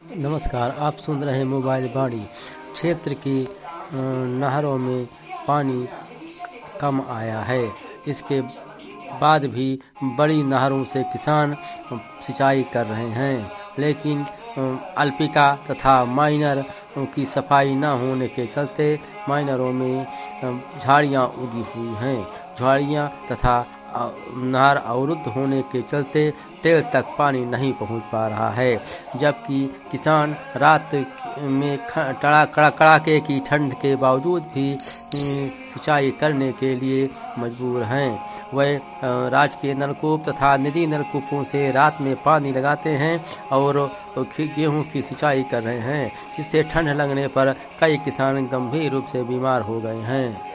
नमस्कार, आप सुन रहे हैं मोबाइल वाणी। क्षेत्र की नहरों में पानी कम आया है। इसके बाद भी बड़ी नहरों से किसान सिंचाई कर रहे हैं, लेकिन अल्पिका तथा माइनर की सफाई न होने के चलते माइनरों में झाड़ियां उगी हुई हैं। झाड़ियां तथा नहर अवरुद्ध होने के चलते टेल तक पानी नहीं पहुंच पा रहा है, जबकि किसान रात में कड़ाके की ठंड के बावजूद भी सिंचाई करने के लिए मजबूर हैं। वह राजकीय नलकूप तथा निजी नलकूपों से रात में पानी लगाते हैं और गेहूं की सिंचाई कर रहे हैं, जिससे ठंड लगने पर कई किसान गंभीर रूप से बीमार हो गए हैं।